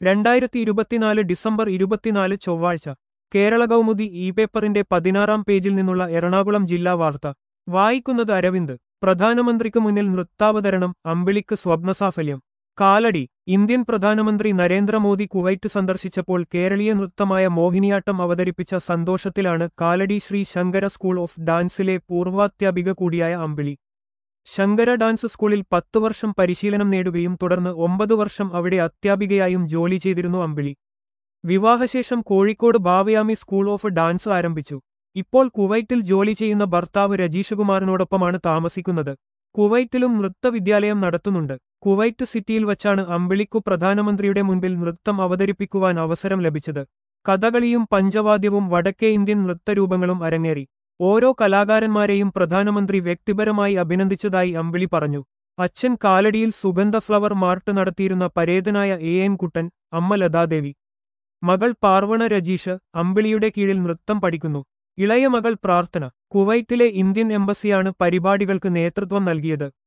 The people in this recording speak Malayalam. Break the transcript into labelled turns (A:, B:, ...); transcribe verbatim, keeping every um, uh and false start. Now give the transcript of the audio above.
A: രണ്ടായിരത്തി ഇരുപത്തിനാല് ഡിസംബർ ഇരുപത്തിനാല് ചൊവ്വാഴ്ച കേരള കൗമുദി ഇ പേപ്പറിന്റെ പതിനാറാം പേജിൽ നിന്നുള്ള എറണാകുളം ജില്ലാ വാർത്ത വായിക്കുന്നത് അരവിന്ദ്. പ്രധാനമന്ത്രിക്ക് മുന്നിൽ നൃത്താവതരണം, അമ്പിളിക്ക് സ്വപ്നസാഫല്യം. കാലടി. ഇന്ത്യൻ പ്രധാനമന്ത്രി നരേന്ദ്രമോദി കുവൈറ്റ് സന്ദർശിച്ചപ്പോൾ കേരളീയ നൃത്തമായ മോഹിനിയാട്ടം അവതരിപ്പിച്ച സന്തോഷത്തിലാണ് കാലടി ശ്രീ ശങ്കര സ്കൂൾ ഓഫ് ഡാൻസിലെ പൂർവാധ്യാപിക കൂടിയായ അമ്പിളി. ശങ്കര ഡാൻസ് സ്കൂളിൽ പത്തു വർഷം പരിശീലനം നേടുകയും തുടർന്ന് ഒമ്പതു വർഷം അവിടെ അധ്യാപികയായും ജോലി ചെയ്തിരുന്നു അമ്പിളി. വിവാഹശേഷം Kozhikode Bhavayami school of dance ആരംഭിച്ചു. ഇപ്പോൾ കുവൈറ്റിൽ ജോലി ചെയ്യുന്ന ഭർത്താവ് രജീഷകുമാറിനോടൊപ്പമാണ് താമസിക്കുന്നത്. കുവൈറ്റിലും നൃത്തവിദ്യാലയം നടത്തുന്നുണ്ട്. കുവൈറ്റ് സിറ്റിയിൽ വച്ചാണ് അമ്പിളിക്കു പ്രധാനമന്ത്രിയുടെ മുൻപിൽ നൃത്തം അവതരിപ്പിക്കുവാൻ അവസരം ലഭിച്ചത്. കഥകളിയും പഞ്ചവാദ്യവും വടക്കേ ഇന്ത്യൻ നൃത്തരൂപങ്ങളും അരങ്ങേറി. ഓരോ കലാകാരന്മാരെയും പ്രധാനമന്ത്രി വ്യക്തിപരമായി അഭിനന്ദിച്ചതായി അമ്പിളി പറഞ്ഞു. അച്ഛൻ കാലടിയിൽ സുഗന്ധ ഫ്ലവർ മാർട്ട് നടത്തിയിരുന്ന പരേതനായ എ എൻ കുട്ടൻ, അമ്മ ലതാദേവി. മകൾ പാർവണ രജീഷ് അമ്പിളിയുടെ കീഴിൽ നൃത്തം പഠിക്കുന്നു. ഇളയ മകൾ പ്രാർത്ഥന. കുവൈറ്റിലെ ഇന്ത്യൻ എംബസിയാണ് പരിപാടികൾക്ക് നേതൃത്വം നൽകിയത്.